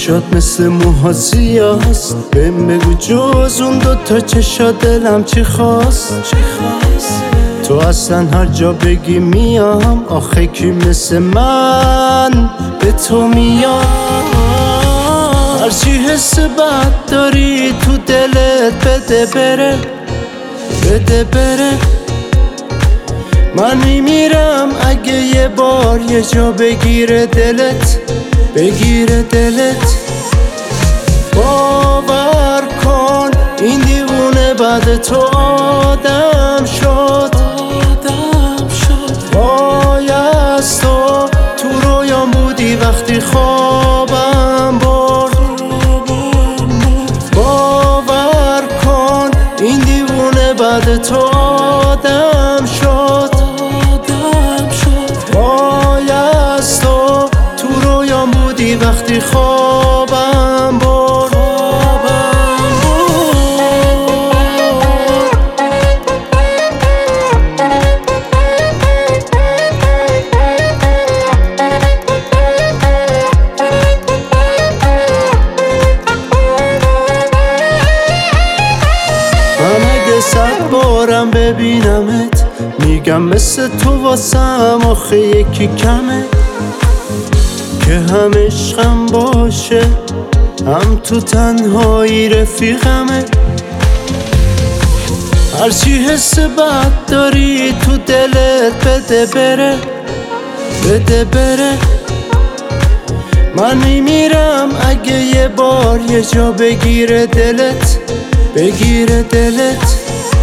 چشات مثل موها سیاست، بهم بگو جز اون دوتا چشات دلم چی خواست. تو اصلا هر جا بگی میام، آخه کی مثل من به تو میام. هرچی حس بد داری تو دلت بده بره، بده بره. من میمیرم اگه یه بار یه جا بگیره دلت، بگیره دلت. باور کن این دیوونه بعد تو آدم شد. بایست تو رویام بودی وقتی خوابم برد. باور کن این دیوونه بعد تو آدم شد. بایست تو رویام بودی وقتی خوابم برد. من اگه 100 بارم ببینمت میگم مثل تو واسم آخه یکی کمه، که هم عشقم باشه هم تو تنهایی رفیقمه. هرچی حس بد داری تو دلت بده بره، بده بره. من میمیرم اگه یه بار یه جا بگیره دلت، بگیره دلت.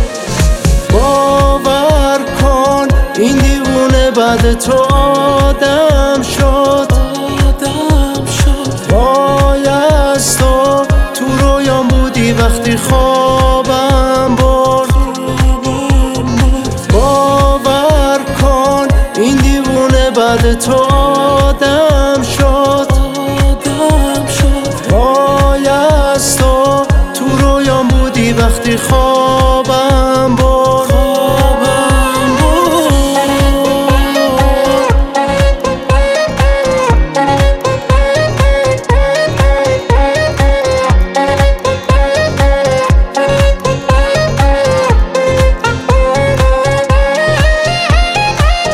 باور کن این دیوونه بعد تو آدم شد. بایست تو رویام بودی وقتی خوابم برد. باور کن این دیوونه بعد تو آدم شد. بایست تو رویام بودی وقتی خوابم برد.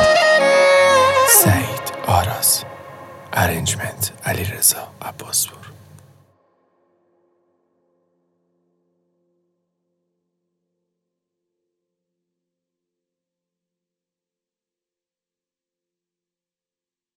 سعید آراز، ارنجمنت علیرضا عباسپور.